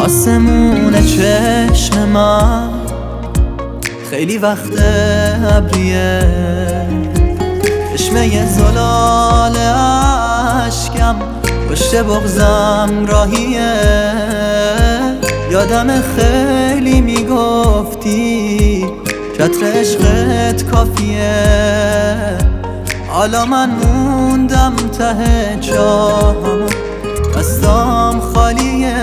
آسمون چشم من خیلی وقت ابریه، چشمه زلال اشکم پشت بغضم راهیه. یادم خیلی میگفتی چتر عشقت کافیه، حالا من موندم ته چاهم دستام خالیه.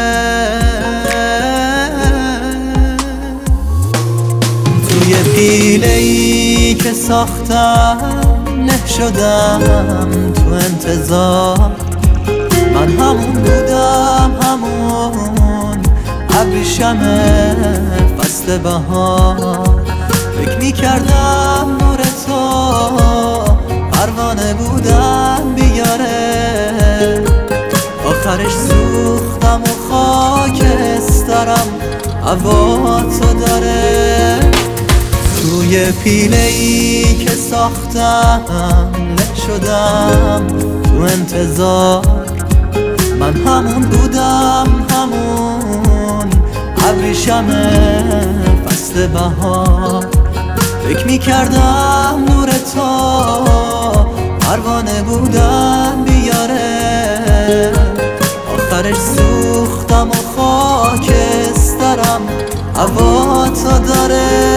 توی پیله‌ای که ساختم له شدم تو انتظار، من همون بودم، همون ابریشم فصل بهار. فکر میکردم نور تو پروانه بودم بیاره، آخرش سوختم و خاکسترم هوا تو داره. توی پیله‌ای که ساختم له شدم تو انتظار، من همون بودم، همون ابریشم فصل بهار. فکر میکردم نور تو پروانه بودم بیاره، آخرش سوختم و خاکسترم هوا تو داره.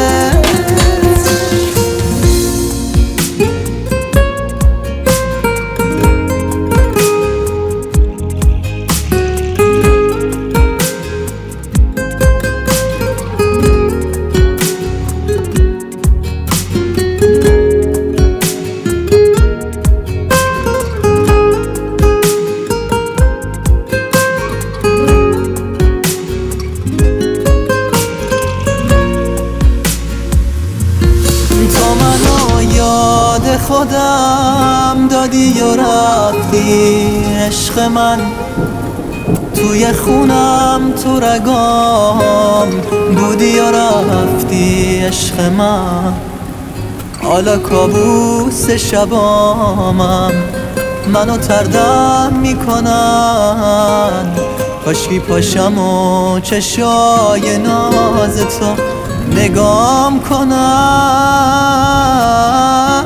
خودم دادی و رفتی عشق من، توی خونم تو رگام بودی و رفتی عشق من. حالا کابوس شبامم منو تردم میکنن، کاشکی پاشم و چشای ناز تو نگام کنم.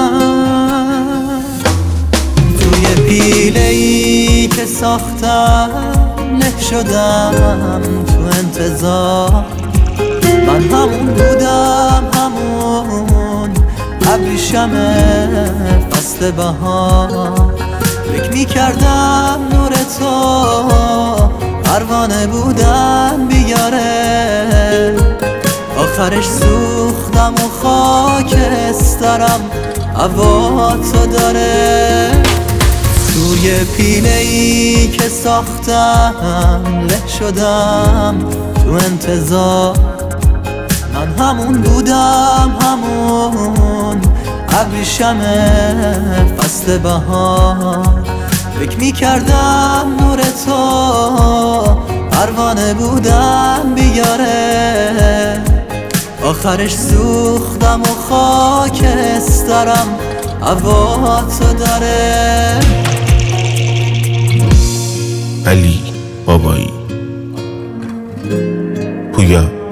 توی پیله‌ای که ساختم له شدم تو انتظار، من همون بودم، همون ابریشم فصل بهار. فکر میکردم نور تو پروانه بودم بیاره، آخرش سوختم و خاکسترم هوا تو داره. توی پیله‌ای که ساختم له شدم تو انتظار، من همون بودم، همون ابریشم فصل بهار. فکر میکردم نور تو پروانه بودم بیاره، آخرش سوختم و خاکسترم هوا تو داره. علی بابایی، پویا.